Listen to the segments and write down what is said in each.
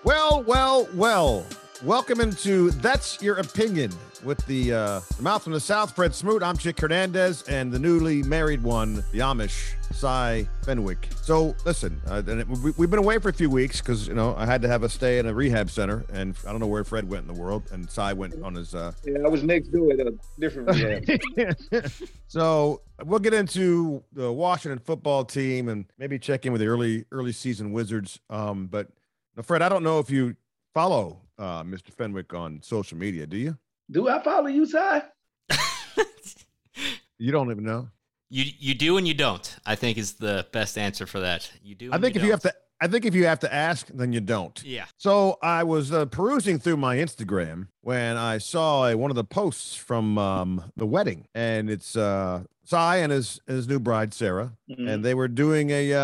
Well. Welcome into That's Your Opinion with the mouth from the South, Fred Smoot. I'm Chick Hernandez, and the newly married one, the Amish, Cy Fenwick. So listen, we've been away for a few weeks because, I had to have a stay in a rehab center, and I don't know where Fred went in the world, and Cy went on his... Yeah, I was next door at a different rehab. So we'll get into the Washington football team and maybe check in with the early season Wizards. But Fred, I don't know if you follow Mr. Fenwick on social media, do you? Do I follow you, Cy? You don't even know. You do and you don't, I think, is the best answer for that. You do. I think if you have to ask, then you don't. Yeah. So I was perusing through my Instagram when I saw one of the posts from the wedding, and it's Cy and his new bride Sarah, and they were doing a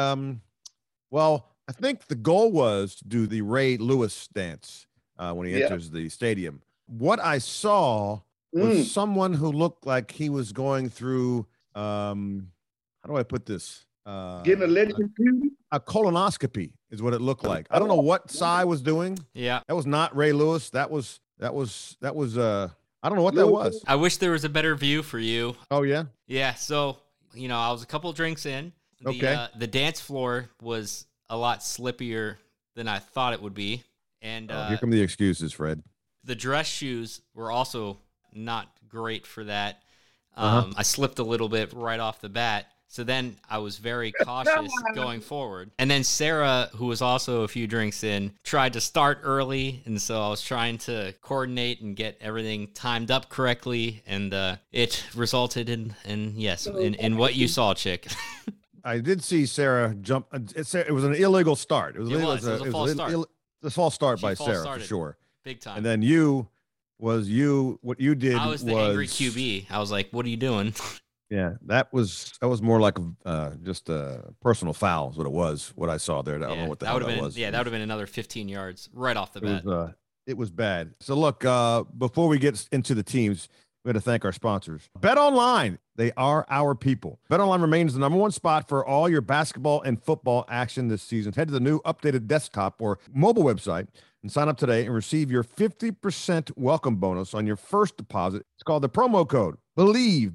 I think the goal was to do the Ray Lewis dance when he enters the stadium. What I saw was someone who looked like he was going through, how do I put this? Getting a electric a colonoscopy is what it looked like. I don't know what Cy was doing. Yeah. That was not Ray Lewis. That was I don't know what that was. I wish there was a better view for you. Oh, yeah? Yeah. So, I was a couple drinks in. The dance floor was a lot slippier than I thought it would be. And here come the excuses, Fred. The dress shoes were also not great for that. I slipped a little bit right off the bat. So then I was very cautious going forward. And then Sarah, who was also a few drinks in, tried to start early. And so I was trying to coordinate and get everything timed up correctly. And it resulted in what you saw, Chick. I did see Sarah jump. It was an illegal start. It was a false start. The false start by Sarah, started. for sure. Big time. And then what you did I was the angry QB. I was like, what are you doing? Yeah, that was more like just a personal foul is what it was, what I saw there. I don't know what the hell that was. Yeah, that would have been another 15 yards right off the bat. It was bad. So look, before we get into the teams, we got to thank our sponsors. Bet Online, they are our people. Bet Online remains the number one spot for all your basketball and football action this season. Head to the new updated desktop or mobile website and sign up today and receive your 50% welcome bonus on your first deposit. It's called the promo code BELIEVE,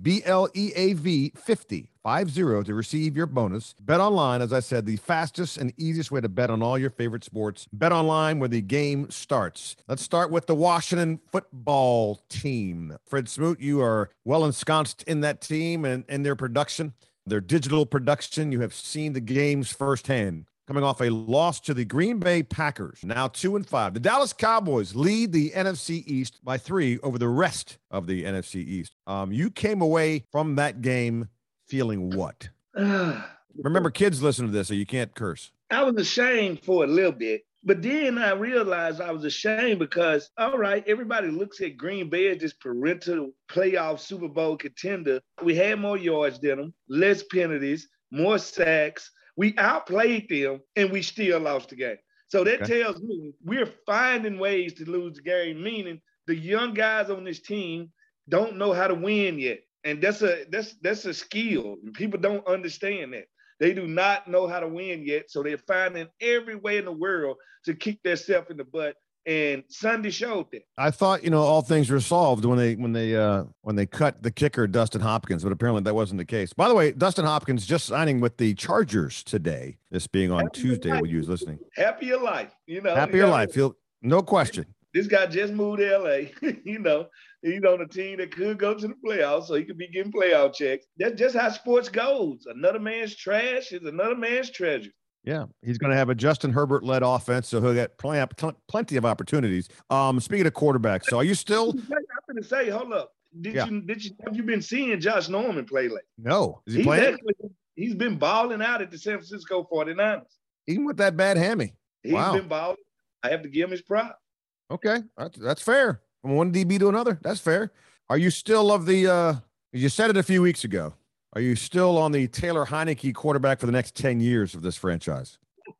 BLEAV 50 to receive your bonus. Bet Online, as I said, the fastest and easiest way to bet on all your favorite sports. Bet Online, where the game starts. Let's start with the Washington football team. Fred Smoot, you are well ensconced in that team and in their production, their digital production. You have seen the games firsthand. Coming off a loss to the Green Bay Packers, now 2-5. The Dallas Cowboys lead the NFC East by 3 over the rest of the NFC East. You came away from that game feeling what? Remember, kids listen to this, so you can't curse. I was ashamed for a little bit, but then I realized I was ashamed because, all right, everybody looks at Green Bay as this parental playoff Super Bowl contender. We had more yards than them, less penalties, more sacks. We outplayed them, and we still lost the game. So that tells me we're finding ways to lose the game, meaning the young guys on this team don't know how to win yet. And that's a skill. And people don't understand that. They do not know how to win yet, so they're finding every way in the world to kick themselves in the butt. And Sunday showed that. I thought, all things were solved when they cut the kicker Dustin Hopkins, but apparently that wasn't the case. By the way, Dustin Hopkins just signing with the Chargers today. This being on Tuesday when you was listening. Happier life, Happier life, no question. This guy just moved to LA. He's on a team that could go to the playoffs, so he could be getting playoff checks. That's just how sports goes. Another man's trash is another man's treasure. Yeah, he's going to have a Justin Herbert-led offense, so he'll get plenty of opportunities. Speaking of quarterbacks, so are you still? I'm going to say, hold up. Have you been seeing Josh Norman play lately? No. Is he playing? He's been balling out at the San Francisco 49ers. Even with that bad hammy. He's been balling. I have to give him his props. Okay, that's fair. From one DB to another, that's fair. Are you still of the you said it a few weeks ago. Are you still on the Taylor Heineke quarterback for the next 10 years of this franchise?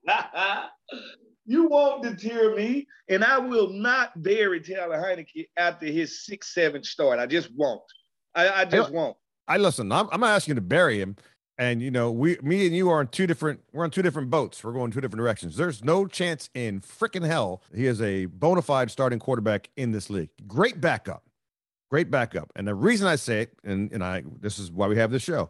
You won't deter me, and I will not bury Taylor Heineke after his 6-7 start. I just won't. I just won't. Listen, I'm not asking you to bury him. And me and you are on we're on two different boats. We're going two different directions. There's no chance in freaking hell he is a bona fide starting quarterback in this league. Great backup. And the reason I say it, and this is why we have this show,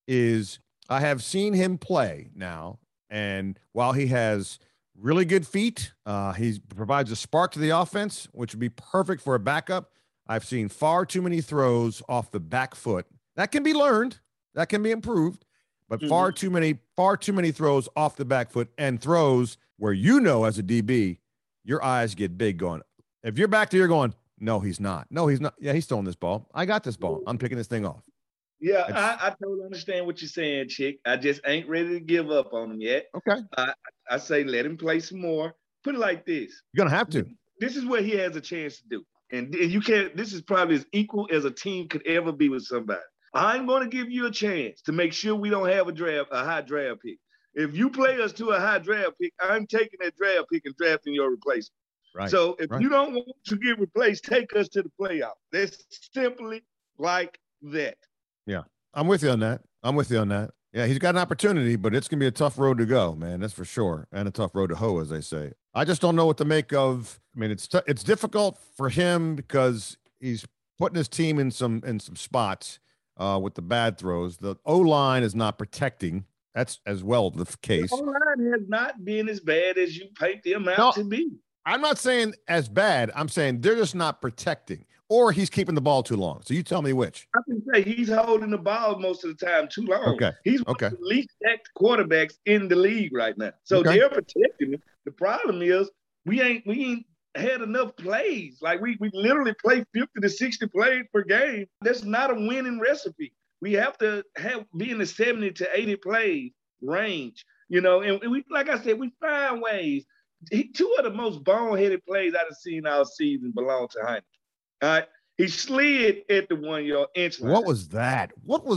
is I have seen him play now. And while he has really good feet, he provides a spark to the offense, which would be perfect for a backup. I've seen far too many throws off the back foot. That can be learned. That can be improved. But far too many throws off the back foot, and throws where as a DB, your eyes get big going. If you're back there, you're going, no, he's not. No, he's not. Yeah, he's throwing this ball. I got this ball. I'm picking this thing off. Yeah, I totally understand what you're saying, Chick. I just ain't ready to give up on him yet. Okay. I say let him play some more. Put it like this. You're going to have to. This is what he has a chance to do. And you can't, this is probably as equal as a team could ever be with somebody. I'm going to give you a chance to make sure we don't have a high draft pick. If you play us to a high draft pick, I'm taking that draft pick and drafting your replacement. Right. So if you don't want to get replaced, take us to the playoff. That's simply like that. Yeah, I'm with you on that. Yeah, he's got an opportunity, but it's going to be a tough road to go, man. That's for sure. And a tough road to hoe, as they say. I just don't know what to make of. I mean, it's difficult for him because he's putting his team in some spots with the bad throws. The O-line is not protecting. That's as well the case. The O-line has not been as bad as you paint them out to be. I'm not saying as bad. I'm saying they're just not protecting, or he's keeping the ball too long. So you tell me which. I can say he's holding the ball most of the time too long. Okay. He's one of the least stacked quarterbacks in the league right now. So they're protecting him. The problem is we ain't had enough plays. Like we literally play 50 to 60 plays per game. That's not a winning recipe. We have to be in the 70 to 80 plays range, and we, like I said, we find ways. Two of the most boneheaded plays I've seen all season belong to Heineken. All right. He slid at the 1 yard inch line. What was that?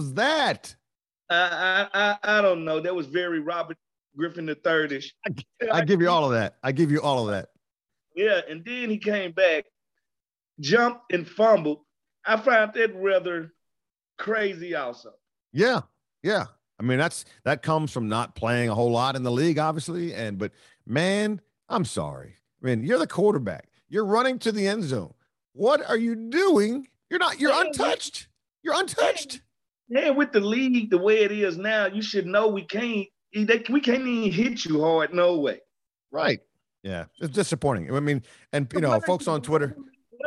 I don't know. That was very Robert Griffin III-ish. I give you all of that. Yeah, and then he came back, jumped and fumbled. I found that rather crazy also. Yeah. I mean, that comes from not playing a whole lot in the league, obviously. But man, I'm sorry. I mean, you're the quarterback. You're running to the end zone. What are you doing? You're untouched. You're untouched. Yeah, with the league the way it is now, you should know we can't even hit you hard no way. Right. Yeah, it's disappointing. I mean, and folks on Twitter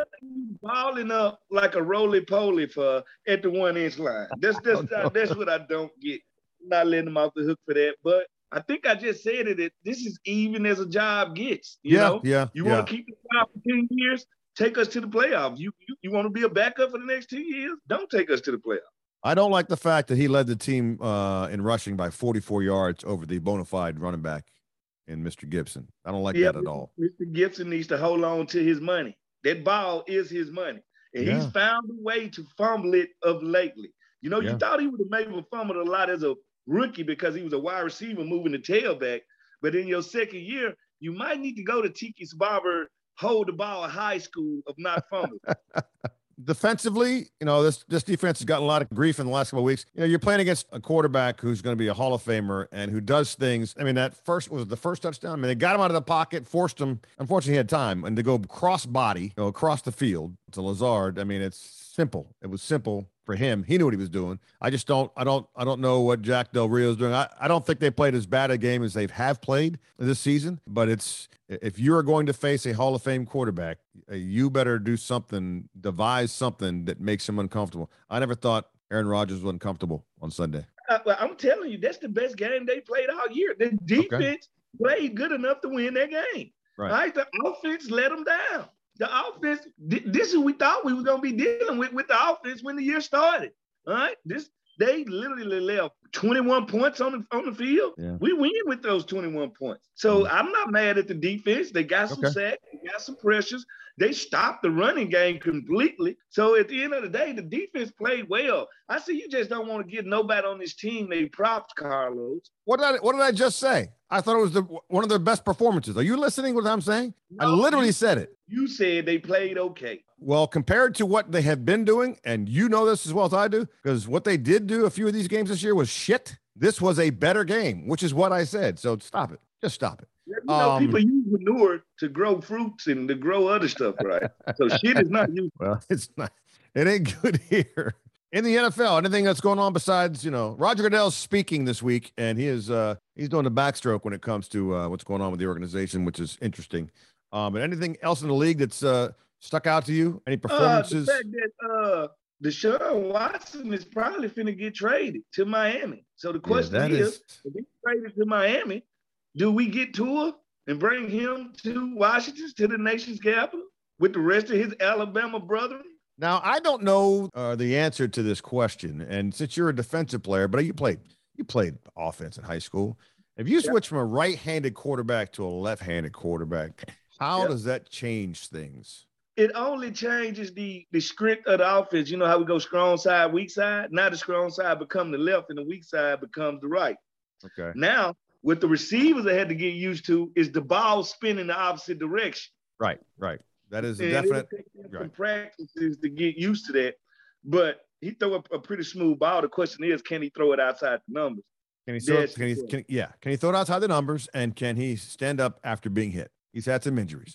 balling up like a roly-poly at the 1 inch line. That's what I don't get. I'm not letting them off the hook for that. But I think I just said it. This is even as a job gets. You know? You want to keep the job for 10 years? Take us to the playoffs. You want to be a backup for the next 2 years? Don't take us to the playoffs. I don't like the fact that he led the team in rushing by 44 yards over the bona fide running back in Mr. Gibson. I don't like that at all. Mr. Gibson needs to hold on to his money. That ball is his money. And he's found a way to fumble it of lately. You thought he would have maybe fumbled a lot as a rookie because he was a wide receiver moving the tailback. But in your second year, you might need to go to Tiki Barber, hold the ball at high school of not fumbling. Defensively, this defense has gotten a lot of grief in the last couple of weeks. You're playing against a quarterback who's going to be a Hall of Famer and who does things. I mean, that was the first touchdown. I mean, they got him out of the pocket, forced him. Unfortunately, he had time, and to go cross body, across the field to Lazard. I mean, it's simple. It was simple for him. He knew what he was doing. I don't know what Jack Del Rio is doing. I don't think they played as bad a game as they have played this season, but if you're going to face a Hall of Fame quarterback, you better do something, devise something that makes him uncomfortable. I never thought Aaron Rodgers was uncomfortable on Sunday. Well, I'm telling you, that's the best game they played all year. The defense played good enough to win that game. Right? The offense let them down. The offense, this is what we thought we were going to be dealing with the offense when the year started. All right? They literally left 21 points on the field. Yeah. We win with those 21 points. So I'm not mad at the defense. They got some sacks. They got some pressures. They stopped the running game completely. So at the end of the day, the defense played well. I see you just don't want to give nobody on this team they props, Carlos. What did I just say? I thought it was one of their best performances. Are you listening to what I'm saying? No, I literally said it. You said they played okay. Well, compared to what they have been doing, and you know this as well as I do, because what they did do a few of these games this year was shit. This was a better game, which is what I said. So stop it. Just stop it. People use manure to grow fruits and to grow other stuff, right? So shit is not used. Well, it's not. It ain't good here. In the NFL, anything that's going on besides, Roger Goodell's speaking this week, and he's doing the backstroke when it comes to what's going on with the organization, which is interesting. But anything else in the league that's stuck out to you? Any performances? The fact that Deshaun Watson is probably finna get traded to Miami. So the question is, if he's traded to Miami, do we get Tua and bring him to Washington, to the nation's capital, with the rest of his Alabama brethren? Now, I don't know the answer to this question, and since you're a defensive player, but you played offense in high school. If you switch from a right-handed quarterback to a left-handed quarterback, how does that change things? It only changes the script of the offense. You know how we go strong side, weak side? Now the strong side becomes the left and the weak side becomes the right. Okay. Now, what the receivers have had to get used to is the ball spinning the opposite direction. Right. That is a definite. Some practices to get used to that, but he throw a pretty smooth ball. The question is, can he throw it outside the numbers? Can he throw it outside the numbers, and can he stand up after being hit? He's had some injuries.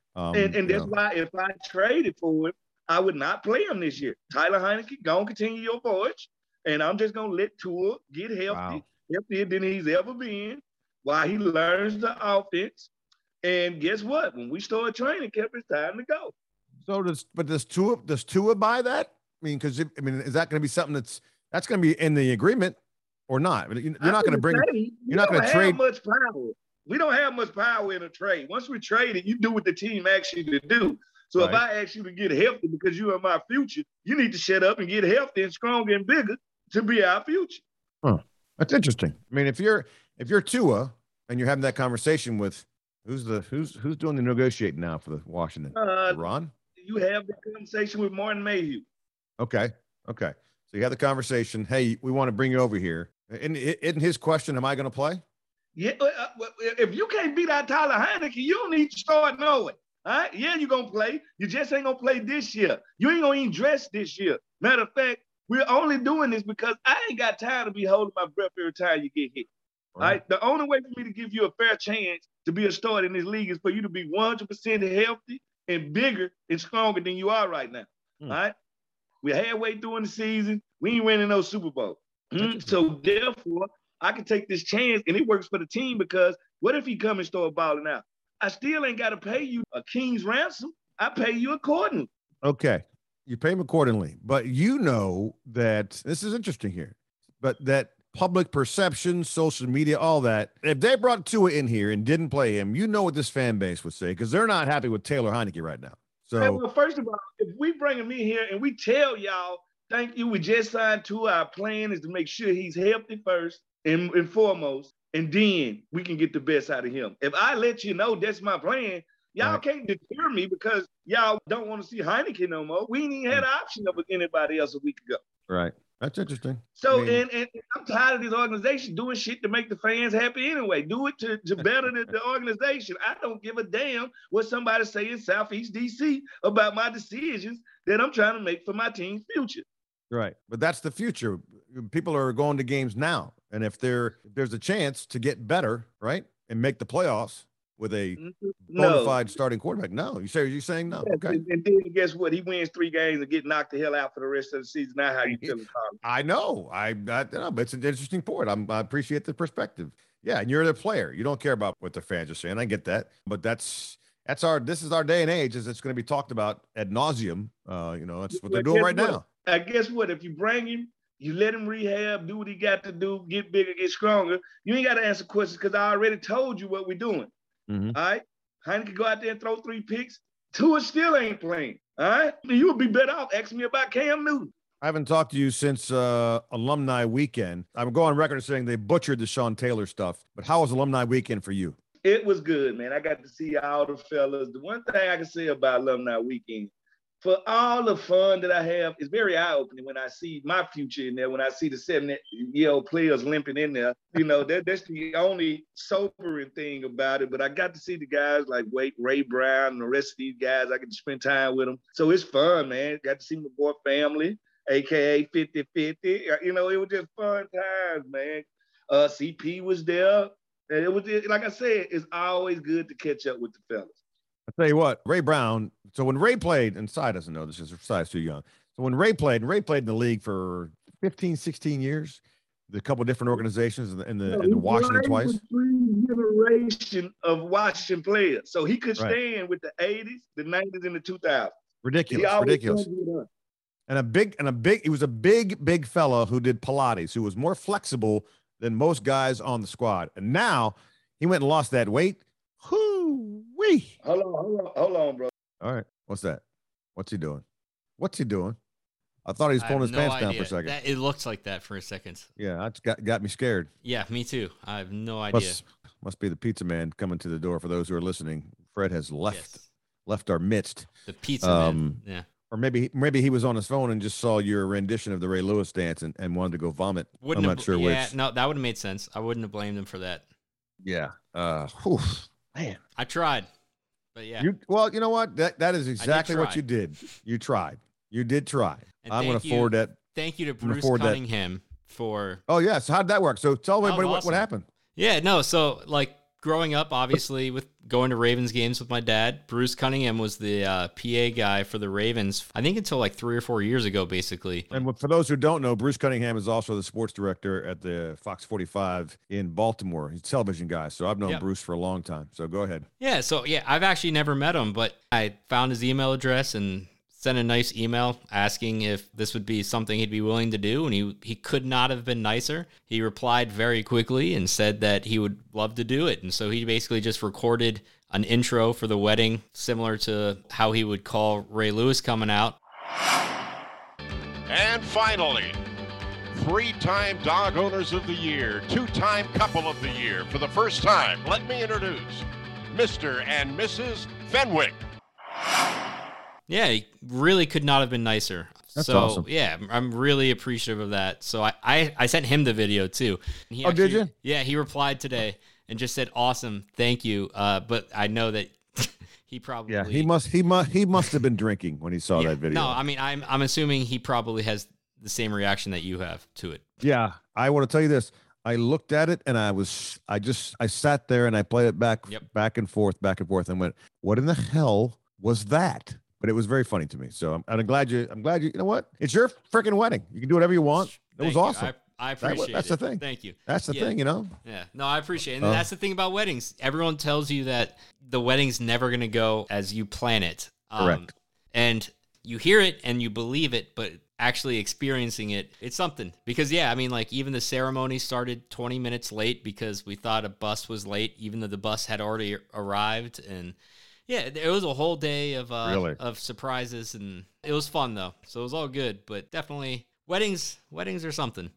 And that's why if I traded for him, I would not play him this year. Tyler Heinicke, go and continue your voyage, and I'm just going to let Tua get healthier than he's ever been while he learns the offense. And guess what? When we start training camp, it's time to go. So does Tua buy that? I mean, is that going to be something that's going to be in the agreement or not? You're not going to bring. You're not going to trade much power. We don't have much power in a trade. Once we trade it, you do what the team asks you to do. So if I ask you to get healthy because you are my future, you need to shut up and get healthy and stronger and bigger to be our future. Huh. That's interesting. I mean, if you're Tua and you're having that conversation with who's doing the negotiating now for the Washington? Ron? You have the conversation with Martin Mayhew. Okay. So you had the conversation. Hey, we want to bring you over here. Isn't his question, am I going to play? Yeah, if you can't beat out Tyler Heinicke, you don't need to start knowing. All right? Yeah, you're going to play. You just ain't going to play this year. You ain't going to even dress this year. Matter of fact, we're only doing this because I ain't got time to be holding my breath every time you get hit. All right? The only way for me to give you a fair chance to be a starter in this league is for you to be 100% healthy and bigger and stronger than you are right now. All right? We're halfway through in the season. We ain't winning no Super Bowl. So therefore, I can take this chance, and it works for the team because what if he come and start balling out? I still ain't got to pay you a king's ransom. I pay you accordingly. Okay. You pay him accordingly. But you know that this is interesting here, but that public perception, social media, all that, if they brought Tua in here and didn't play him, you know what this fan base would say because they're not happy with Taylor Heinicke right now. So, well, first of all, if we bring him in here and we tell y'all, thank you, we just signed Tua, our plan is to make sure he's healthy first and foremost, and then we can get the best out of him. If I let you know that's my plan, y'all can't deter me because y'all don't want to see Heinicke no more. We ain't even had an option of anybody else a week ago. Right. That's interesting. So, and I'm tired of this organization doing shit to make the fans happy anyway. Do it to better the organization. I don't give a damn what somebody say in Southeast D.C. about my decisions that I'm trying to make for my team's future. Right. But that's the future. People are going to games now. And if there's a chance to get better, right, and make the playoffs with a bona fide starting quarterback, no. You're saying no. Okay. And then guess what? He wins 3 games and get knocked the hell out for the rest of the season. Now how you feeling? I know. I know, but it's an interesting point. I appreciate the perspective. Yeah, and you're the player. You don't care about what the fans are saying. I get that. But this is our day and age, as it's going to be talked about ad nauseum. That's what they're doing right now. I guess what? If you bring him, you let him rehab, do what he got to do, get bigger, get stronger. You ain't got to answer questions because I already told you what we're doing. Mm-hmm. All right? Heinicke go out there and throw 3 picks. Tua still ain't playing. All right? You would be better off asking me about Cam Newton. I haven't talked to you since Alumni Weekend. I'm going on record saying they butchered the Sean Taylor stuff. But how was Alumni Weekend for you? It was good, man. I got to see all the fellas. The one thing I can say about Alumni Weekend, for all the fun that I have, it's very eye-opening when I see my future in there, when I see the 7-year-old players limping in there. That's the only sobering thing about it. But I got to see the guys like Ray Brown and the rest of these guys. I get to spend time with them. So it's fun, man. Got to see my boy family, a.k.a. 50-50. It was just fun times, man. CP was there. And it was, like I said, it's always good to catch up with the fellas. I'll tell you what, Ray Brown. So when Ray played, and Cy doesn't know this because Cy's too young. So when Ray played, and Ray played in the league for 15, 16 years, a couple of different organizations in the Washington twice. 3 generations of Washington players. So he could stand with the 80s, the 90s, and the 2000s. Ridiculous. He was a big fella who did Pilates, who was more flexible than most guys on the squad. And now he went and lost that weight. Hoo-wee. Hold on, bro. All right. What's that? What's he doing? I thought he was pulling his pants down for a second. It looks like that for a second. Yeah, that got me scared. Yeah, me too. I have no idea. Must be the pizza man coming to the door. For those who are listening, Fred has left our midst. The pizza man. Yeah. Or maybe he was on his phone and just saw your rendition of the Ray Lewis dance and wanted to go vomit. I'm not sure which. Yeah, no, that would have made sense. I wouldn't have blamed him for that. Yeah. Man. I tried, but yeah. Well, you know what? That is exactly what you did. You tried. You did try. And I'm going to forward that. Thank you to Bruce Cunningham for. Oh, yeah. So how did that work? So tell everybody what happened. Yeah, no. So growing up, obviously, with going to Ravens games with my dad, Bruce Cunningham was the PA guy for the Ravens, I think until 3 or 4 years ago, basically. And for those who don't know, Bruce Cunningham is also the sports director at the Fox 45 in Baltimore. He's a television guy, so I've known Bruce for a long time. So go ahead. Yeah, I've actually never met him, but I found his email address and sent a nice email asking if this would be something he'd be willing to do, and he could not have been nicer. He replied very quickly and said that he would love to do it, and so he basically just recorded an intro for the wedding, similar to how he would call Ray Lewis coming out. And finally, 3-time Dog Owners of the Year, 2-time Couple of the Year. For the first time, let me introduce Mr. and Mrs. Fenwick. Yeah, he really could not have been nicer. That's awesome. Yeah, I'm really appreciative of that. So I sent him the video too. Did you? Yeah, he replied today and just said, "Awesome, thank you." But I know that he probably he must have been drinking when he saw that video. No, I mean I'm assuming he probably has the same reaction that you have to it. Yeah, I want to tell you this. I looked at it and I sat there and I played it back and forth, and went, "What in the hell was that?" But it was very funny to me. So I'm glad you know what? It's your freaking wedding. You can do whatever you want. It was awesome. I appreciate that's it. the thing. Thank you. That's the thing, you know? Yeah. No, I appreciate it. And that's the thing about weddings. Everyone tells you that the wedding's never going to go as you plan it. Correct. And you hear it and you believe it, but actually experiencing it, it's something. Because, even the ceremony started 20 minutes late because we thought a bus was late, even though the bus had already arrived. And yeah, it was a whole day of surprises, and it was fun though. So it was all good, but definitely weddings are something.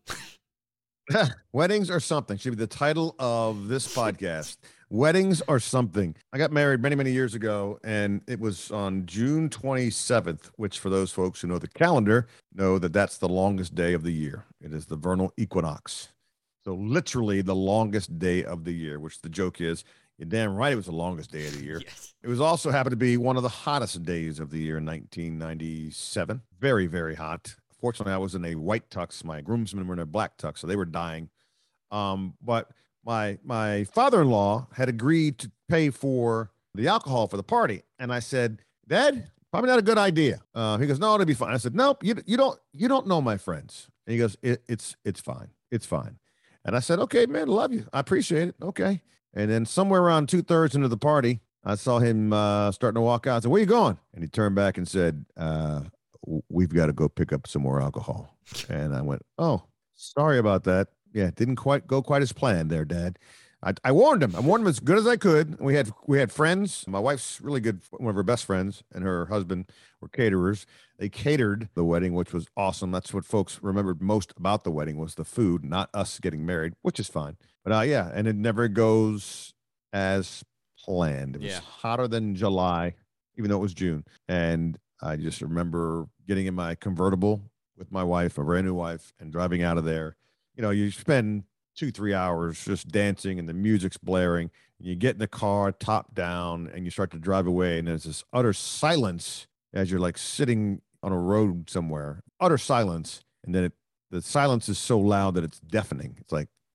Weddings are something should be the title of this podcast. Weddings are something. I got married many, many years ago, and it was on June 27th, which for those folks who know the calendar know that that's the longest day of the year. It is the vernal equinox. So literally the longest day of the year, which the joke is, you're damn right it was the longest day of the year. Yes. It was also happened to be one of the hottest days of the year in 1997. Very, very hot. Fortunately, I was in a white tux. My groomsmen were in a black tux, so they were dying. But my father-in-law had agreed to pay for the alcohol for the party. And I said, "Dad, probably not a good idea." He goes, "No, it'll be fine." I said, "Nope, you don't know my friends." And he goes, it's fine. It's fine. And I said, "Okay, man, love you. I appreciate it." Okay. And then somewhere around 2/3 into the party, I saw him starting to walk out. I said, "Where you going?" And he turned back and said, "We've got to go pick up some more alcohol." And I went, "Oh, sorry about that. Yeah, it didn't quite go as planned there, Dad." I warned him. I warned him as good as I could. We had friends. My wife's really good. One of her best friends and her husband were caterers. They catered the wedding, which was awesome. That's what folks remembered most about the wedding was the food, not us getting married, which is fine. But yeah, and it never goes as planned. It was hotter than July, even though it was June. And I just remember getting in my convertible with my wife, a brand new wife, and driving out of there. You know, you spend 2-3 hours just dancing and the music's blaring. And you get in the car, top down, and you start to drive away. And there's this utter silence as you're like sitting on a road somewhere, utter silence. And then the silence is so loud that it's deafening. It's like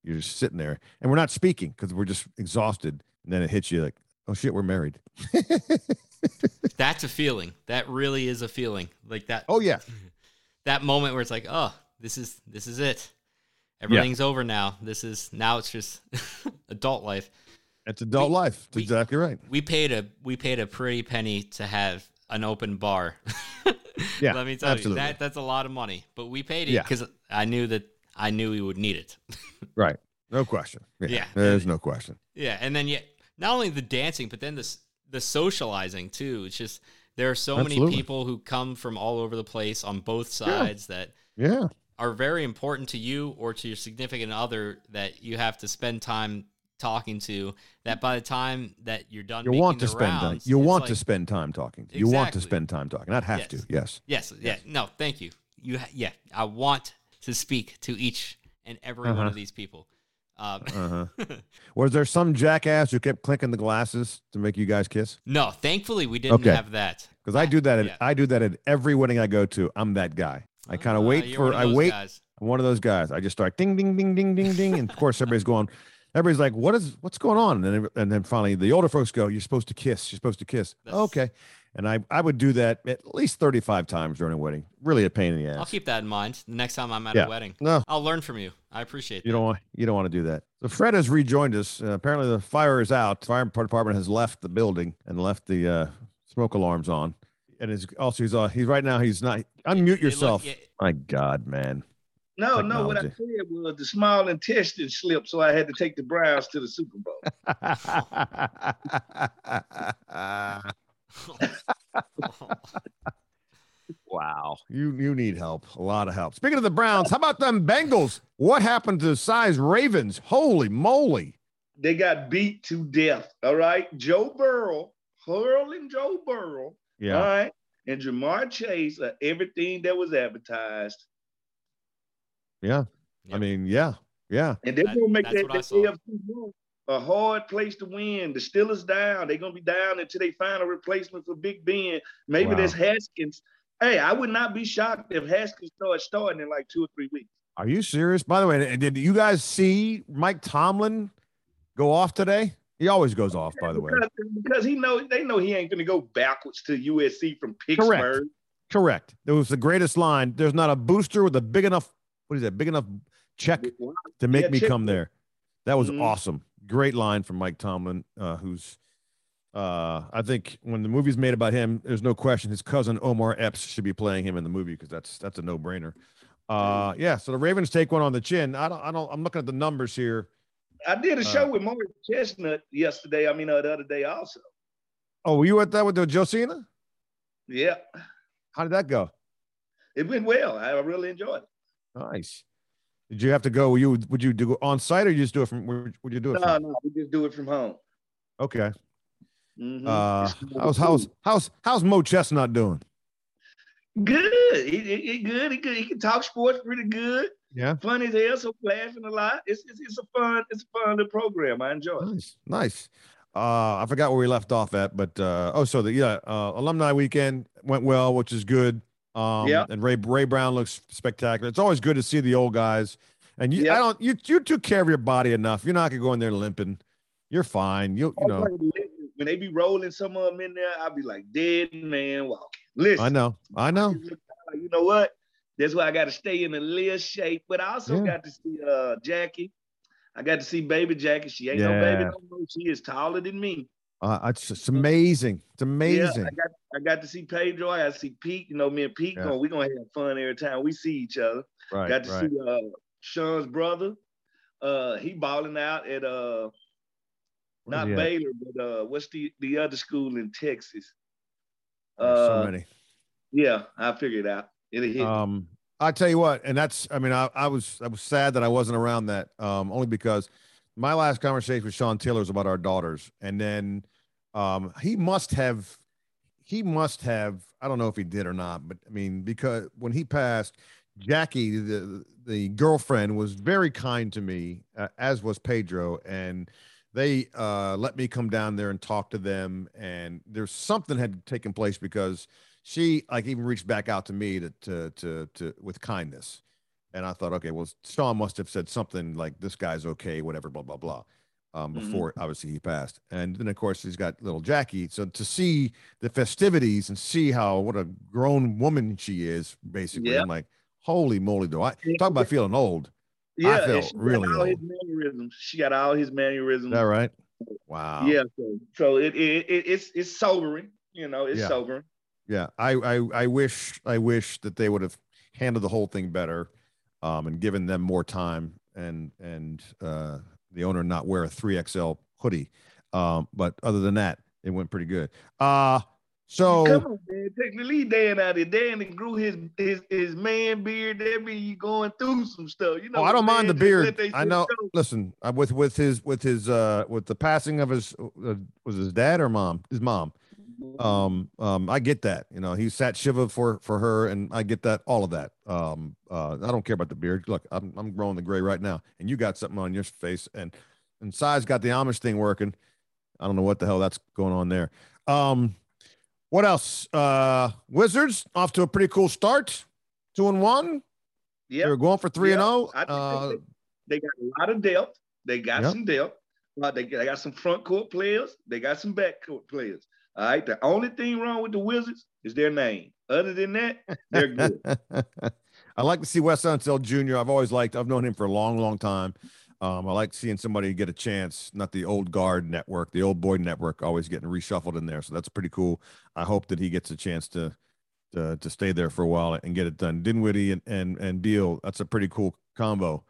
You're just sitting there, and we're not speaking because we're just exhausted. And then it hits you like, oh shit, we're married. That's a feeling. That really is a feeling. Like that. Oh yeah. That moment where it's like, oh, this is it. Everything's over now. Now it's just adult life. It's adult life. That's exactly right. We paid a pretty penny to have an open bar. Yeah, let me tell absolutely. you that's a lot of money, but we paid it because I knew we would need it. Right, no question. Yeah, there's no question. Yeah, and then not only the dancing, but then the socializing too. It's just there are so many people who come from all over the place on both sides that are very important to you or to your significant other that you have to spend time talking to, that by the time that you're done, you want to spend time talking. Exactly. You want to spend time talking, not have to. Yes. No, thank you. I want to speak to each and every one of these people. Was there some jackass who kept clinking the glasses to make you guys kiss? No, thankfully we didn't have that. Because I do that. I do that at every wedding I go to. I'm that guy. I kind of wait. I'm one of those guys. I just start ding, ding, ding, ding, ding, ding, and of course everybody's like, what's going on? And then finally the older folks go, you're supposed to kiss. You're supposed to kiss. Okay. And I would do that at least 35 times during a wedding. Really a pain in the ass. I'll keep that in mind the next time I'm at a wedding. No, I'll learn from you. I appreciate that. You don't want to do that. So Fred has rejoined us. Apparently the fire is out. The fire department has left the building and left the smoke alarms on. And he's right now. He's not. Unmute yourself. My God, man. No. What I said was the small intestine slipped, so I had to take the Browns to the Super Bowl. Wow, you need help, a lot of help. Speaking of the Browns, how about them Bengals? What happened to the size Ravens? Holy moly. They got beat to death. All right. Joe Burrow. All right. And Jamar Chase are everything that was advertised. Yeah. I mean, yeah. And they're going to make that AFC a hard place to win. The Steelers down. They're going to be down until they find a replacement for Big Ben. Maybe there's Haskins. Hey, I would not be shocked if Haskins starts starting in like 2 or 3 weeks. Are you serious? By the way, did you guys see Mike Tomlin go off today? He always goes off, by the way. Because they know he ain't going to go backwards to USC from Pittsburgh. Correct. It was the greatest line. There's not a booster with a big enough check to make me come there. That was awesome. Great line from Mike Tomlin, who's I think when the movie's made about him, there's no question his cousin Omar Epps should be playing him in the movie because that's a no-brainer. So the Ravens take one on the chin. I'm looking at the numbers here. I did a show with Morris Chestnut yesterday. The other day also. Oh, were you at that with the Josina? Yeah. How did that go? It went well. I really enjoyed it. Nice. Did you have to go? Would you do on site or you just do it from? Would you do it? No, we just do it from home. Okay. How's Mo Chestnut doing? Good. He good. He can talk sports pretty good. Yeah. Funny as hell. So laughing a lot. It's a fun little program. I enjoy it. Nice. I forgot where we left off at, but alumni weekend went well, which is good. And Ray Brown looks spectacular. It's always good to see the old guys. And you took care of your body enough. You're not gonna go in there limping. You're fine. You know. When they be rolling some of them in there, I'll be like dead man walking. Listen, I know. You know what? That's why I got to stay in a little shape. But I also got to see Jackie. I got to see baby Jackie. She ain't no baby no more. She is taller than me. It's amazing. It's amazing. Yeah, I got to see Pedro. I got to see Pete. Me and Pete, we're going to have fun every time we see each other. Right, got to see Sean's brother. He balling out at not Baylor, but what's the other school in Texas? So many. Yeah, I figured it out. It'll hit. I tell you what, and I was sad that I wasn't around that, only because my last conversation with Sean Taylor was about our daughters, and then he must have, I don't know if he did or not, but because when he passed, Jackie, the girlfriend, was very kind to me, as was Pedro, and they let me come down there and talk to them, and there's something had taken place because she even reached back out to me to with kindness, And I thought, okay, well, Sean must have said something like, this guy's okay, whatever, blah, blah, blah. Before obviously he passed. And then of course he's got little Jackie. So to see the festivities and see what a grown woman she is, basically, I'm like, holy moly, talk about feeling old. Yeah, I felt really old. His mannerisms. She got all his mannerisms. Is that right? Wow. Yeah. So it's sobering. It's sobering. Yeah. I wish that they would have handled the whole thing better, and given them more time, and the owner not wear a 3XL hoodie. But other than that, it went pretty good. So come on, man, take the lead Dan out there. Dan grew his man beard. That mean you going through some stuff. I don't mind the beard. I know. Listen, with the passing of his was his dad or mom? His mom. I get that. He sat Shiva for her, and I get that, all of that. I don't care about the beard. Look, I'm growing the gray right now, and you got something on your face, and Sai's got the Amish thing working. I don't know what the hell that's going on there. What else? Wizards off to a pretty cool start, 2-1. Yeah, they're going for 3-0. They got a lot of depth. They got some depth. They got some front court players. They got some back court players. All right. The only thing wrong with the Wizards is their name. Other than that, they're good. I like to see Wes Unseld Jr. I've known him for a long, long time. I like seeing somebody get a chance, not the old guard network, the old boy network, always getting reshuffled in there. So that's pretty cool. I hope that he gets a chance to stay there for a while and get it done. Dinwiddie and Beal, that's a pretty cool combo.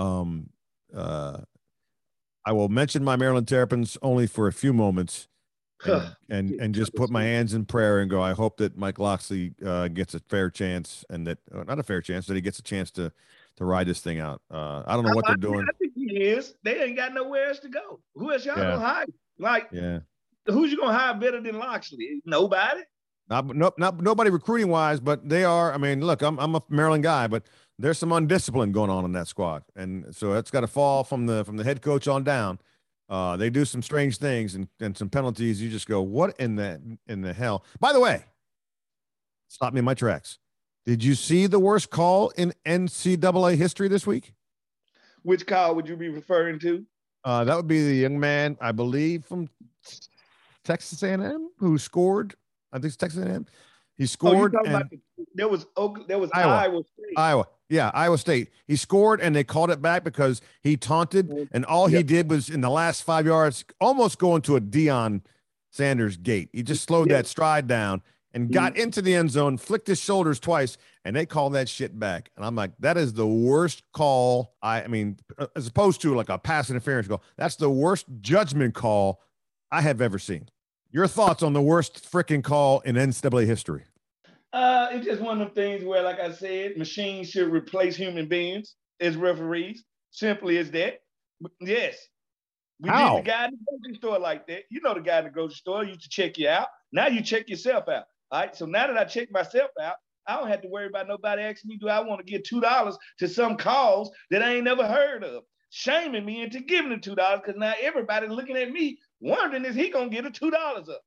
I will mention my Maryland Terrapins only for a few moments, and just put my hands in prayer and go, I hope that Mike Locksley gets a fair chance, and that not a fair chance, that he gets a chance to ride this thing out. I don't know what they're doing. I think he is. They ain't got nowhere else to go. Who else y'all gonna hire? Who's you gonna hire better than Locksley? Nobody. Not nobody recruiting wise, but they are. I mean, look, I'm a Maryland guy, but there's some undiscipline going on in that squad, and so that's got to fall from the head coach on down. They do some strange things and some penalties. You just go, what in the hell? By the way, stop me in my tracks. Did you see the worst call in NCAA history this week? Which call would you be referring to? That would be the young man, I believe, from Texas A&M who scored. I think it's Texas A&M. He scored. There was Iowa State. Iowa State. He scored, and they called it back because he taunted, and all he did was, in the last 5 yards, almost go into a Deion Sanders gate. He just slowed that stride down and got into the end zone, flicked his shoulders twice, and they called that shit back. And I'm like, that is the worst call. I mean, as opposed to like a pass interference call, that's the worst judgment call I have ever seen. Your thoughts on the worst freaking call in NCAA history? It's just one of them things where, like I said, machines should replace human beings as referees. Simply as that. Yes. We need the guy in the grocery store like that. You know the guy in the grocery store used to check you out. Now you check yourself out. All right. So now that I check myself out, I don't have to worry about nobody asking me, do I want to give $2 to some cause that I ain't never heard of? Shaming me into giving the $2 because now everybody's looking at me wondering, is he going to get a $2 up?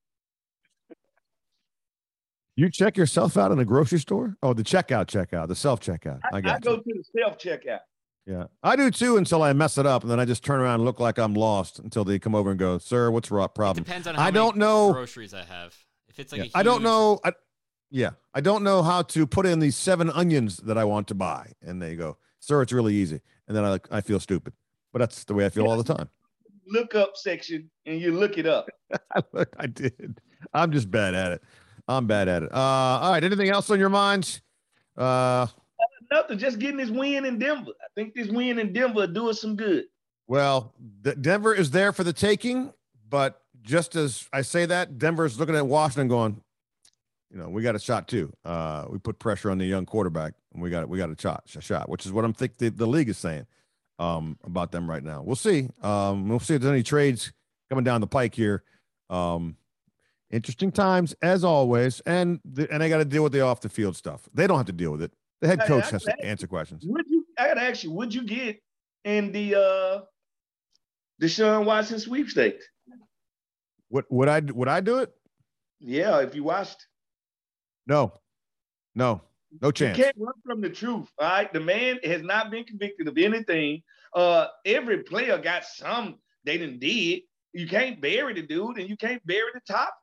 You check yourself out in the grocery store? Oh, the checkout, the self-checkout. I go to the self-checkout. Yeah, I do too until I mess it up, and then I just turn around and look like I'm lost until they come over and go, sir, what's the problem? It depends on how many groceries I have. If it's like a huge... I don't know. I don't know how to put in these 7 onions that I want to buy. And they go, sir, it's really easy. And then I feel stupid. But that's the way I feel all the time. Look up section, and you look it up. I did. I'm just bad at it. I'm bad at it. All right. Anything else on your minds? Nothing. Just getting this win in Denver. I think this win in Denver will do us some good. Well, Denver is there for the taking, but just as I say that, Denver's looking at Washington going, we got a shot too. We put pressure on the young quarterback, and we got a shot, which is what I'm thinking the league is saying about them right now. We'll see. We'll see if there's any trades coming down the pike here. Interesting times as always, and they got to deal with the off the field stuff. They don't have to deal with it. The head coach has to answer questions. I got to ask you, would you get in the Deshaun Watson sweepstakes? Would I do it? Yeah, if you watched. No. No chance. You can't run from the truth. All right. The man has not been convicted of anything. Every player got some they done did. You can't bury the dude and you can't bury the top.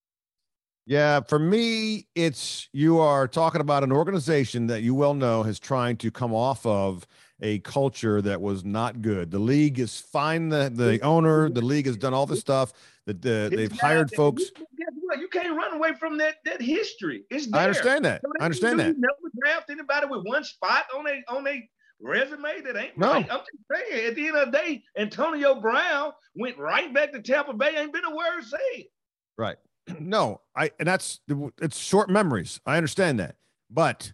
Yeah, for me, you are talking about an organization that you well know is trying to come off of a culture that was not good. The league is fine. The owner, the league has done all the stuff that they've hired folks. Guess what? You can't run away from that history. It's there. I understand that. So I understand that. You never draft anybody with one spot on a resume that ain't no. Right. I'm just saying, at the end of the day, Antonio Brown went right back to Tampa Bay. Ain't been a word said. Right. No, it's short memories. I understand that. But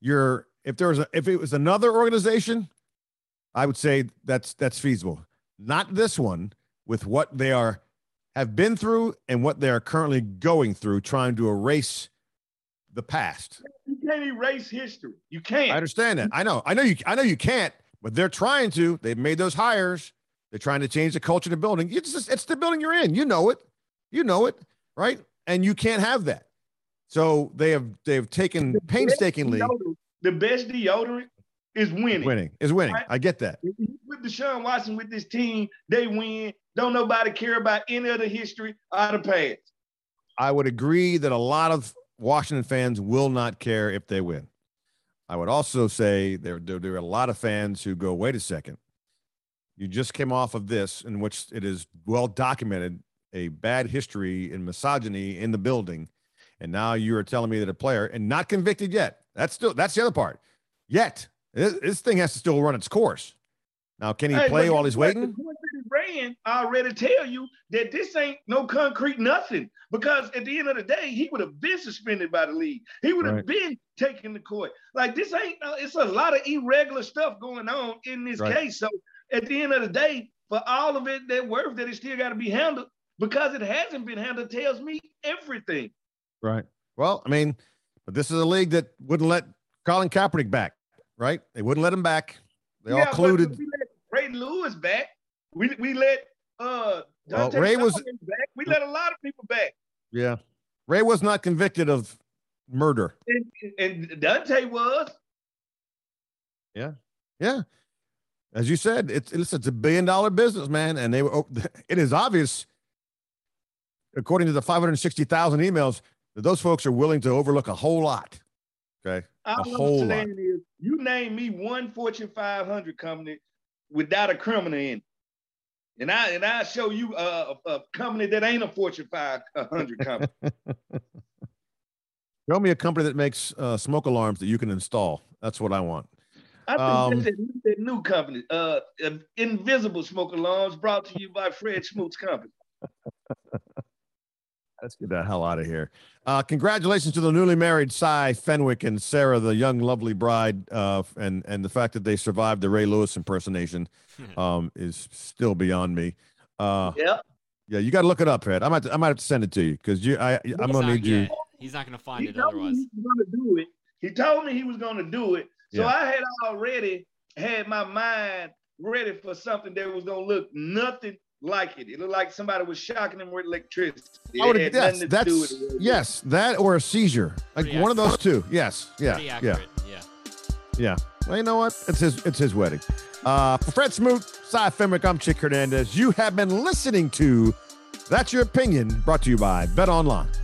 if it was another organization, I would say that's feasible. Not this one, with what they have been through and what they are currently going through, trying to erase the past. You can't erase history. You can't. I understand that. I know you can't, but they're trying to. They've made those hires. They're trying to change the culture of the building. It's the building you're in. You know it. Right? And you can't have that. So they've taken painstakingly. The best deodorant is winning. Winning is winning. Right? I get that. With Deshaun Watson with this team, they win. Don't nobody care about any of the history or the past. I would agree that a lot of Washington fans will not care if they win. I would also say there are a lot of fans who go, wait a second. You just came off of this, in which it is well documented, a bad history in misogyny in the building. And now you are telling me that a player, and not convicted yet. That's the other part. Yet, this thing has to still run its course. Now, can he play while he's waiting? The course that he ran, I already tell you that this ain't no concrete nothing. Because at the end of the day, he would have been suspended by the league. He would have been taken to court. Like, this ain't, it's a lot of irregular stuff going on in this case. So at the end of the day, for all of it, that worth that it still got to be handled, because it hasn't been handled, tells me everything. Right. Well, I mean, but this is a league that wouldn't let Colin Kaepernick back, right? They wouldn't let him back. They all colluded. We let Ray Lewis back. We let Ray was back. We let a lot of people back. Yeah. Ray was not convicted of murder. And Dante was. Yeah. Yeah. As you said, it's a $1 billion business, man. And it is obvious, according to the 560,000 emails, that those folks are willing to overlook a whole lot. Okay. A whole lot. Is, you name me one Fortune 500 company without a criminal in it. And I show you a company that ain't a Fortune 500 company. Show me a company that makes smoke alarms that you can install. That's what I want. I think that's that new company, Invisible Smoke Alarms, brought to you by Fred Smoot's company. Let's get the hell out of here. Congratulations to the newly married Cy Fenwick and Sarah, the young, lovely bride, and the fact that they survived the Ray Lewis impersonation is still beyond me. Yeah, you got to look it up, Ed. I might have to send it to you because I'm going to need you. He's not going to find it otherwise. He was going to do it. He told me he was going to do it. So I had already had my mind ready for something that was going to look nothing like it. It looked like somebody was shocking him with electricity. Yes, that or a seizure. Like one of those two. Yes. Yeah. Yeah. Well, you know what? It's his wedding. For Fred Smoot, Cy Fenwick, I'm Chick Hernandez. You have been listening to That's Your Opinion, brought to you by Bet Online.